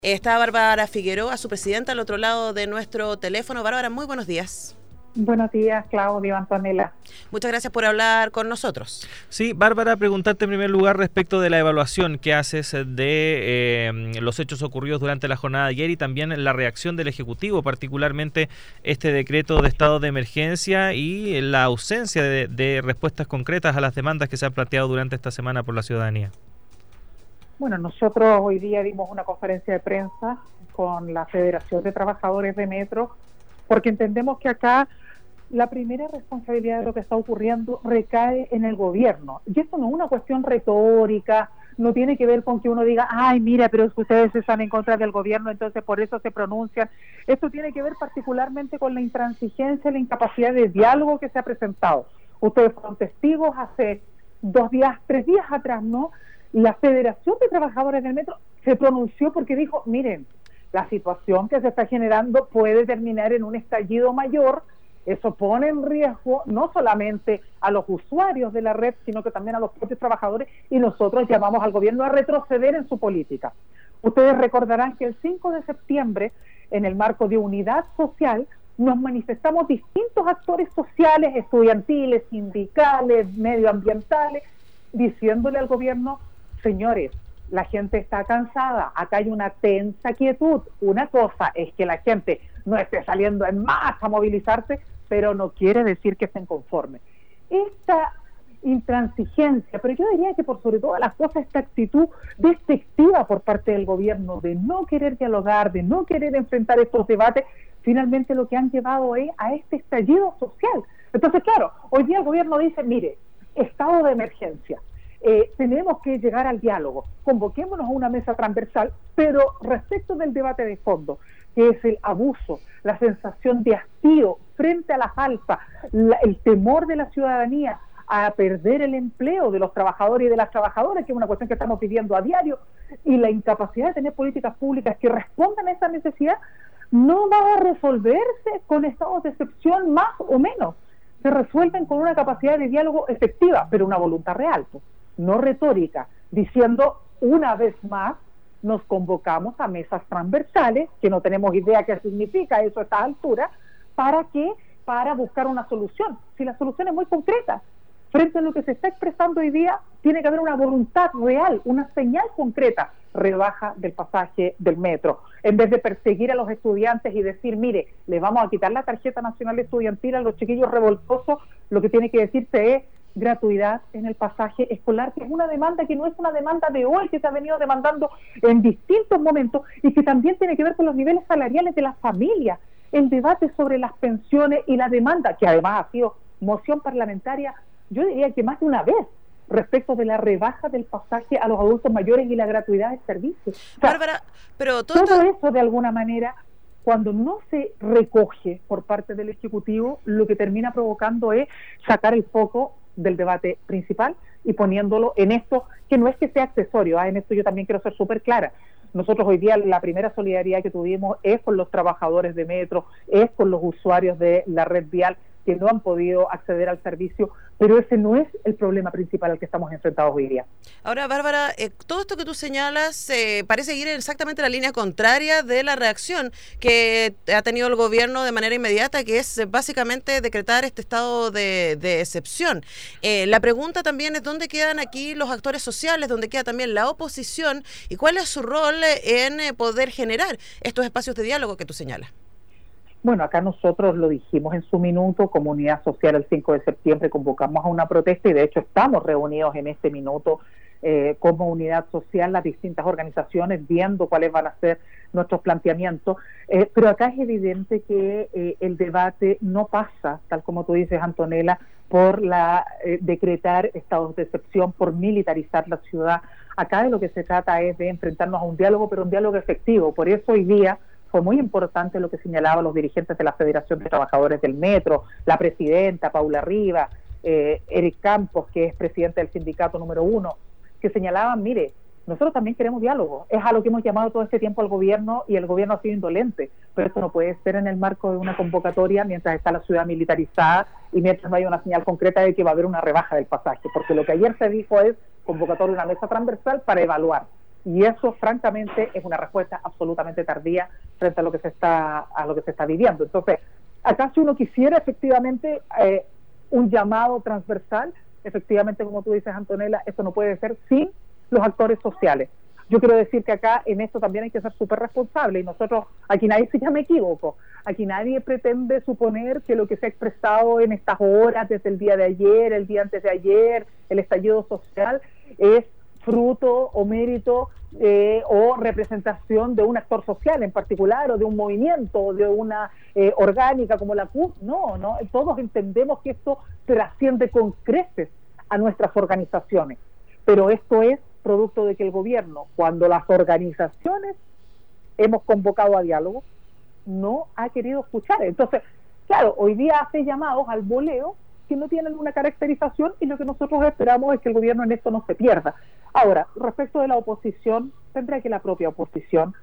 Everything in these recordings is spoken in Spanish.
Está Bárbara Figueroa, su presidenta, al otro lado de nuestro teléfono. Bárbara, muy buenos días. Buenos días, Claudio, Antonella. Muchas gracias por hablar con nosotros. Sí, Bárbara, preguntarte en primer lugar respecto de la evaluación que haces de los hechos ocurridos durante la jornada de ayer y también la reacción del Ejecutivo, particularmente este decreto de estado de emergencia y la ausencia de respuestas concretas a las demandas que se han planteado durante esta semana por la ciudadanía. Bueno, nosotros hoy día dimos una conferencia de prensa con la Federación de Trabajadores de Metro, porque entendemos que acá la primera responsabilidad de lo que está ocurriendo recae en el gobierno. Y esto no es una cuestión retórica, no tiene que ver con que uno diga, ay, mira, pero es que ustedes están en contra del gobierno, entonces por eso se pronuncian. Esto tiene que ver particularmente con la intransigencia y la incapacidad de diálogo que se ha presentado. Ustedes fueron testigos hace 3 días atrás, ¿no? La Federación de Trabajadores del Metro se pronunció porque dijo, miren, la situación que se está generando puede terminar en un estallido mayor. Eso pone en riesgo no solamente a los usuarios de la red, sino que también a los propios trabajadores, y nosotros llamamos al gobierno a retroceder en su política. Ustedes recordarán que el 5 de septiembre, en el marco de Unidad Social, nos manifestamos distintos actores sociales, estudiantiles, sindicales, medioambientales, diciéndole al gobierno, señores, la gente está cansada, acá hay una tensa quietud. Una cosa es que la gente no esté saliendo en masa a movilizarse, pero no quiere decir que estén conformes. Esta intransigencia, pero yo diría que por sobre todas las cosas, esta actitud despectiva por parte del gobierno de no querer dialogar, de no querer enfrentar estos debates, finalmente lo que han llevado es a este estallido social. Entonces, claro, hoy día el gobierno dice, mire, estado de emergencia. Tenemos que llegar al diálogo, convoquémonos a una mesa transversal, pero respecto del debate de fondo, que es el abuso, la sensación de hastío frente a las alzas, el temor de la ciudadanía a perder el empleo de los trabajadores y de las trabajadoras, que es una cuestión que estamos pidiendo a diario, y la incapacidad de tener políticas públicas que respondan a esa necesidad, no va a resolverse con estados de excepción más o menos. Se resuelven con una capacidad de diálogo efectiva, pero una voluntad real, no retórica, diciendo una vez más, nos convocamos a mesas transversales, que no tenemos idea qué significa eso a esta altura, ¿para qué? Para buscar una solución. Si la solución es muy concreta, frente a lo que se está expresando hoy día, tiene que haber una voluntad real, una señal concreta, rebaja del pasaje del metro. En vez de perseguir a los estudiantes y decir, mire, les vamos a quitar la tarjeta nacional estudiantil a los chiquillos revoltosos, lo que tiene que decirse es gratuidad en el pasaje escolar, que es una demanda que no es una demanda de hoy, que se ha venido demandando en distintos momentos y que también tiene que ver con los niveles salariales de las familias. El debate sobre las pensiones y la demanda, que además ha sido moción parlamentaria, yo diría que más de una vez, respecto de la rebaja del pasaje a los adultos mayores y la gratuidad del servicio. O sea, Bárbara, pero todo eso de alguna manera, cuando no se recoge por parte del Ejecutivo, lo que termina provocando es sacar el foco del debate principal y poniéndolo en esto, que no es que sea accesorio, en esto yo también quiero ser súper clara. Nosotros hoy día la primera solidaridad que tuvimos es con los trabajadores de metro, es con los usuarios de la red vial que no han podido acceder al servicio, pero ese no es el problema principal al que estamos enfrentados hoy día. Ahora, Bárbara, todo esto que tú señalas parece ir exactamente en la línea contraria de la reacción que ha tenido el gobierno de manera inmediata, que es básicamente decretar este estado de excepción. La pregunta también es dónde quedan aquí los actores sociales, dónde queda también la oposición y cuál es su rol en poder generar estos espacios de diálogo que tú señalas. Bueno, acá nosotros lo dijimos en su minuto, Comunidad Social el 5 de septiembre convocamos a una protesta y de hecho estamos reunidos en este minuto como Unidad Social, las distintas organizaciones, viendo cuáles van a ser nuestros planteamientos, pero acá es evidente que el debate no pasa, tal como tú dices, Antonella, por decretar estados de excepción, por militarizar la ciudad. Acá de lo que se trata es de enfrentarnos a un diálogo, pero un diálogo efectivo. Por eso hoy día fue muy importante lo que señalaban los dirigentes de la Federación de Trabajadores del Metro, la presidenta Paula Riva, Eric Campos, que es presidente del sindicato número 1, que señalaban, mire, nosotros también queremos diálogo, es a lo que hemos llamado todo este tiempo al gobierno y el gobierno ha sido indolente, pero esto no puede ser en el marco de una convocatoria mientras está la ciudad militarizada y mientras no hay una señal concreta de que va a haber una rebaja del pasaje, porque lo que ayer se dijo es convocatoria de una mesa transversal para evaluar. Y eso, francamente, es una respuesta absolutamente tardía frente a lo que se está viviendo. Entonces, acá si uno quisiera efectivamente un llamado transversal, efectivamente, como tú dices, Antonella, esto no puede ser sin los actores sociales. Yo quiero decir que acá en esto también hay que ser súper responsable, y nosotros, aquí nadie se llama equívoco, aquí nadie pretende suponer que lo que se ha expresado en estas horas, desde el día de ayer, el día antes de ayer, el estallido social, es fruto o mérito o representación de un actor social en particular, o de un movimiento, o de una orgánica como la CUT. No, todos entendemos que esto trasciende con creces a nuestras organizaciones, pero esto es producto de que el gobierno, cuando las organizaciones hemos convocado a diálogo, no ha querido escuchar. Entonces, claro, hoy día hace llamados al voleo que no tienen una caracterización, y lo que nosotros esperamos es que el gobierno en esto no se pierda. Ahora, respecto de la oposición, tendrá que la propia oposición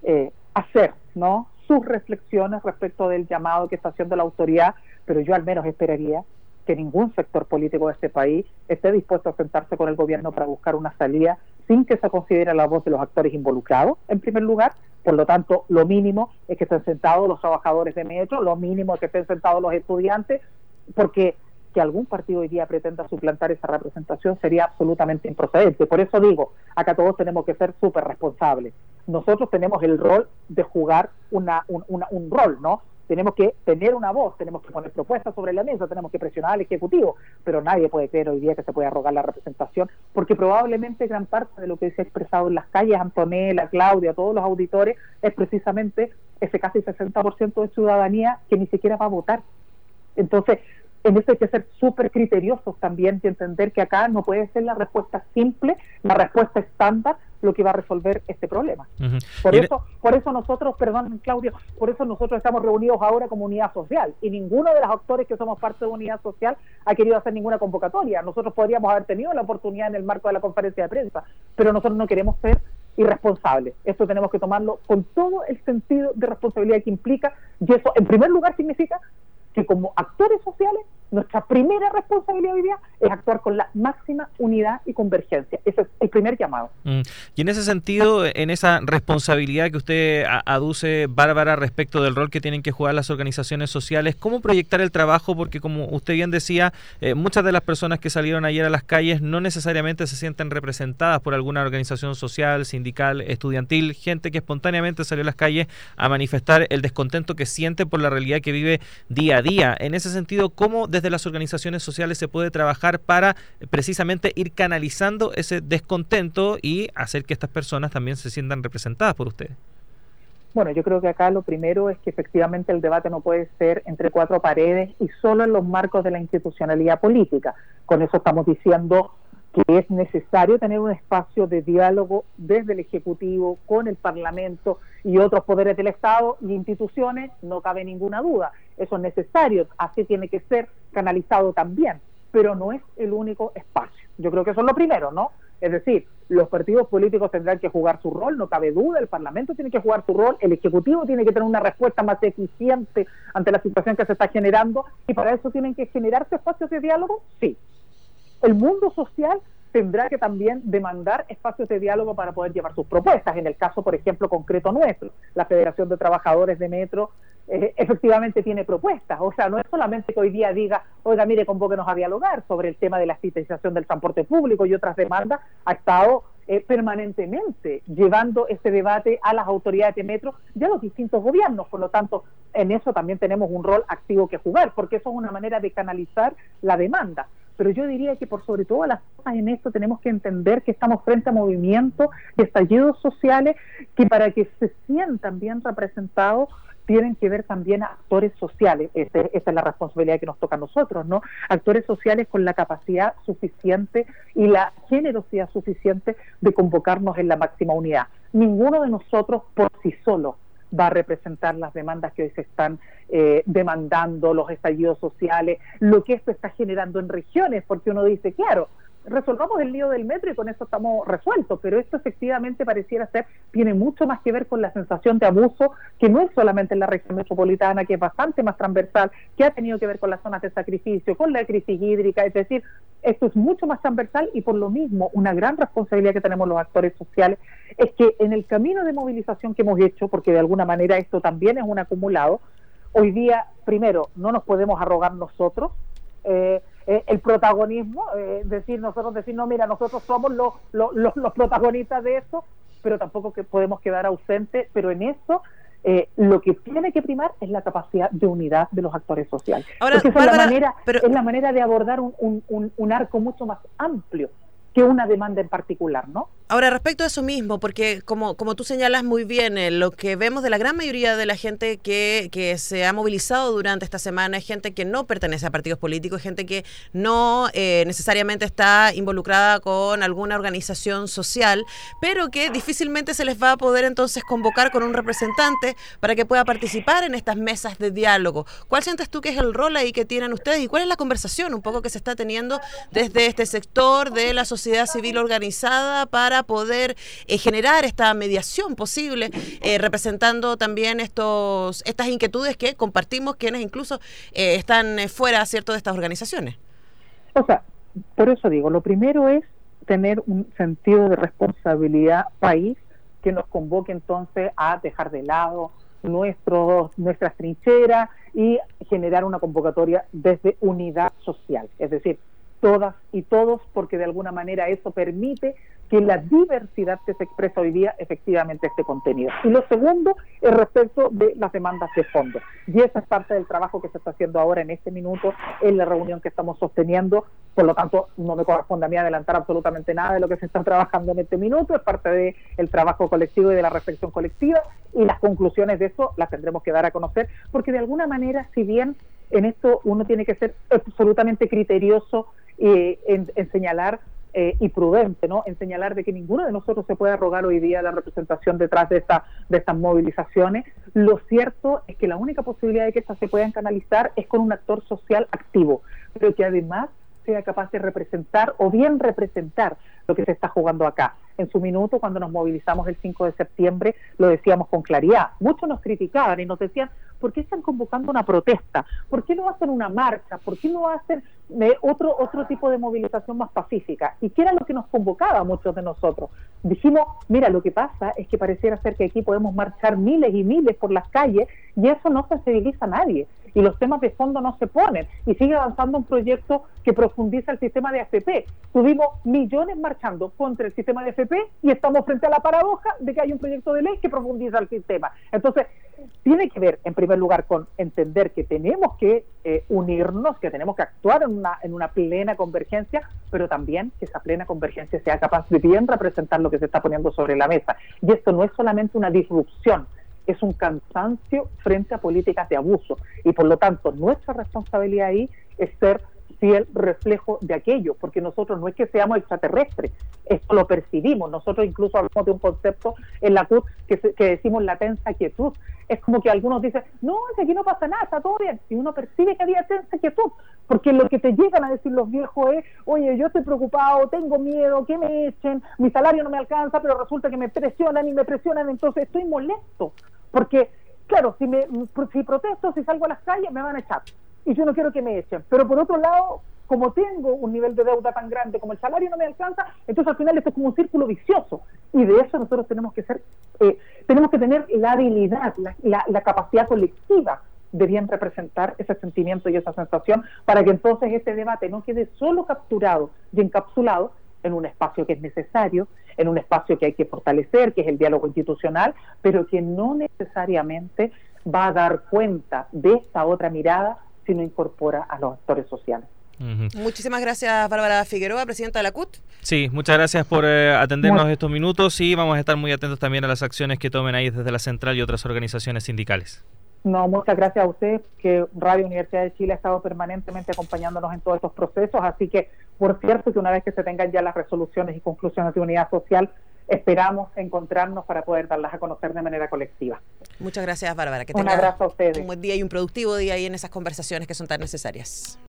hacer, ¿no?, sus reflexiones respecto del llamado que está haciendo la autoridad, pero yo al menos esperaría que ningún sector político de este país esté dispuesto a sentarse con el gobierno para buscar una salida sin que se considere la voz de los actores involucrados, en primer lugar. Por lo tanto, lo mínimo es que estén sentados los trabajadores de Metro, lo mínimo es que estén sentados los estudiantes, porque que algún partido hoy día pretenda suplantar esa representación sería absolutamente improcedente. Por eso digo, acá todos tenemos que ser súper responsables. Nosotros tenemos el rol de jugar un rol, ¿no? Tenemos que tener una voz, tenemos que poner propuestas sobre la mesa, tenemos que presionar al Ejecutivo, pero nadie puede creer hoy día que se pueda arrogar la representación, porque probablemente gran parte de lo que se ha expresado en las calles, Antonella, Claudia, todos los auditores, es precisamente ese casi 60% de ciudadanía que ni siquiera va a votar. Entonces, en eso hay que ser súper criteriosos también, y entender que acá no puede ser la respuesta simple, la respuesta estándar, lo que va a resolver este problema. Uh-huh. Por eso nosotros, perdón, Claudio, por eso nosotros estamos reunidos ahora como unidad social, y ninguno de los actores que somos parte de unidad social ha querido hacer ninguna convocatoria. Nosotros podríamos haber tenido la oportunidad en el marco de la conferencia de prensa, pero nosotros no queremos ser irresponsables. Esto tenemos que tomarlo con todo el sentido de responsabilidad que implica, y eso en primer lugar significa que como actores sociales, nuestra primera responsabilidad hoy día es actuar con la máxima unidad y convergencia. Ese es el primer llamado. Y en ese sentido, en esa responsabilidad que usted aduce, Bárbara, respecto del rol que tienen que jugar las organizaciones sociales, ¿cómo proyectar el trabajo? Porque como usted bien decía, muchas de las personas que salieron ayer a las calles no necesariamente se sienten representadas por alguna organización social, sindical, estudiantil, gente que espontáneamente salió a las calles a manifestar el descontento que siente por la realidad que vive día a día. En ese sentido, ¿cómo desde las organizaciones sociales se puede trabajar para precisamente ir canalizando ese descontento y hacer que estas personas también se sientan representadas por ustedes? Bueno, yo creo que acá lo primero es que efectivamente el debate no puede ser entre cuatro paredes y solo en los marcos de la institucionalidad política. Con eso estamos diciendo que es necesario tener un espacio de diálogo desde el Ejecutivo con el Parlamento y otros poderes del Estado y instituciones, no cabe ninguna duda. Eso es necesario, así tiene que ser canalizado también, pero no es el único espacio. Yo creo que eso es lo primero, ¿no? Es decir, los partidos políticos tendrán que jugar su rol, no cabe duda, el Parlamento tiene que jugar su rol, el Ejecutivo tiene que tener una respuesta más eficiente ante la situación que se está generando, y para eso tienen que generarse espacios de diálogo, sí. El mundo social tendrá que también demandar espacios de diálogo para poder llevar sus propuestas. En el caso, por ejemplo, concreto nuestro, la Federación de Trabajadores de Metro efectivamente tiene propuestas. O sea, no es solamente que hoy día diga, oiga, mire, convóquenos a dialogar sobre el tema de la estatización del transporte público y otras demandas. Ha estado permanentemente llevando este debate a las autoridades de Metro y a los distintos gobiernos. Por lo tanto, en eso también tenemos un rol activo que jugar, porque eso es una manera de canalizar la demanda. Pero yo diría que por sobre todas las cosas en esto tenemos que entender que estamos frente a movimientos de estallidos sociales que, para que se sientan bien representados, tienen que ver también a actores sociales. Esa es la responsabilidad que nos toca a nosotros, ¿no? Actores sociales con la capacidad suficiente y la generosidad suficiente de convocarnos en la máxima unidad. Ninguno de nosotros por sí solo va a representar las demandas que hoy se están demandando, los estallidos sociales, lo que esto está generando en regiones, porque uno dice, claro, resolvamos el lío del metro y con eso estamos resueltos, pero esto efectivamente pareciera ser, tiene mucho más que ver con la sensación de abuso, que no es solamente en la región metropolitana, que es bastante más transversal, que ha tenido que ver con las zonas de sacrificio, con la crisis hídrica, es decir, esto es mucho más transversal y por lo mismo una gran responsabilidad que tenemos los actores sociales es que en el camino de movilización que hemos hecho, porque de alguna manera esto también es un acumulado, hoy día, primero, no nos podemos arrogar nosotros el protagonismo, nosotros decir, no, mira, nosotros somos los protagonistas de esto, pero tampoco que podemos quedar ausentes, pero en eso lo que tiene que primar es la capacidad de unidad de los actores sociales. Ahora, porque Bárbara, es la manera de abordar un arco mucho más amplio que una demanda en particular, ¿no? Ahora, respecto a eso mismo, porque como tú señalas muy bien, lo que vemos de la gran mayoría de la gente que se ha movilizado durante esta semana es gente que no pertenece a partidos políticos, gente que no necesariamente está involucrada con alguna organización social, pero que difícilmente se les va a poder entonces convocar con un representante para que pueda participar en estas mesas de diálogo. ¿Cuál sientes tú que es el rol ahí que tienen ustedes y cuál es la conversación un poco que se está teniendo desde este sector de la sociedad civil organizada para poder generar esta mediación posible, representando también estas inquietudes que compartimos quienes incluso están fuera, ¿cierto?, de estas organizaciones? O sea, por eso digo, lo primero es tener un sentido de responsabilidad país que nos convoque entonces a dejar de lado nuestras trincheras y generar una convocatoria desde unidad social, es decir, todas y todos, porque de alguna manera eso permite que la diversidad que se expresa hoy día efectivamente esté contenida. Y lo segundo es respecto de las demandas de fondo. Y esa es parte del trabajo que se está haciendo ahora en este minuto, en la reunión que estamos sosteniendo. Por lo tanto, no me corresponde a mí adelantar absolutamente nada de lo que se está trabajando en este minuto. Es parte del trabajo colectivo y de la reflexión colectiva. Y las conclusiones de eso las tendremos que dar a conocer, porque de alguna manera, si bien en esto uno tiene que ser absolutamente criterioso en señalar y prudente, ¿no?, en señalar de que ninguno de nosotros se puede arrogar hoy día la representación detrás de estas movilizaciones. Lo cierto es que la única posibilidad de que estas se puedan canalizar es con un actor social activo, pero que además sea capaz de representar o bien representar lo que se está jugando acá. En su minuto, cuando nos movilizamos el 5 de septiembre, lo decíamos con claridad. Muchos nos criticaban y nos decían, ¿por qué están convocando una protesta? ¿Por qué no hacen una marcha? ¿Por qué no hacen otro tipo de movilización más pacífica? ¿Y qué era lo que nos convocaba a muchos de nosotros? Dijimos, mira, lo que pasa es que pareciera ser que aquí podemos marchar miles y miles por las calles y eso no sensibiliza a nadie. Y los temas de fondo no se ponen. Y sigue avanzando un proyecto que profundiza el sistema de AFP. Tuvimos millones marchando contra el sistema de AFP y estamos frente a la paradoja de que hay un proyecto de ley que profundiza el sistema. Entonces, tiene que ver, en primer lugar, con entender que tenemos que unirnos, que tenemos que actuar en una plena convergencia, pero también que esa plena convergencia sea capaz de bien representar lo que se está poniendo sobre la mesa. Y esto no es solamente una disrupción, es un cansancio frente a políticas de abuso. Y por lo tanto, nuestra responsabilidad ahí es ser fiel reflejo de aquello, porque nosotros no es que seamos extraterrestres, esto lo percibimos. Nosotros incluso hablamos de un concepto en la CUT que decimos la tensa quietud. Es como que algunos dicen, no, si aquí no pasa nada, está todo bien, y uno percibe que había tensa quietud, porque lo que te llegan a decir los viejos es, oye, yo estoy preocupado, tengo miedo, que me echen, mi salario no me alcanza, pero resulta que me presionan, entonces estoy molesto, porque, claro, si protesto, si salgo a las calles, me van a echar, y yo no quiero que me echen, pero por otro lado, como tengo un nivel de deuda tan grande, como el salario no me alcanza, entonces al final esto es como un círculo vicioso, y de eso nosotros tenemos que tener la habilidad, la capacidad colectiva de bien representar ese sentimiento y esa sensación, para que entonces este debate no quede solo capturado y encapsulado en un espacio que es necesario, en un espacio que hay que fortalecer, que es el diálogo institucional, pero que no necesariamente va a dar cuenta de esta otra mirada si no incorpora a los actores sociales. Muchísimas gracias, Bárbara Figueroa, presidenta de la CUT. Sí, muchas gracias por atendernos estos minutos y vamos a estar muy atentos también a las acciones que tomen ahí desde la Central y otras organizaciones sindicales. No, muchas gracias a usted, que Radio Universidad de Chile ha estado permanentemente acompañándonos en todos estos procesos, así que, por cierto, que una vez que se tengan ya las resoluciones y conclusiones de unidad social, esperamos encontrarnos para poder darlas a conocer de manera colectiva. Muchas gracias, Bárbara. Que un abrazo a ustedes. Un buen día y un productivo día ahí en esas conversaciones que son tan necesarias.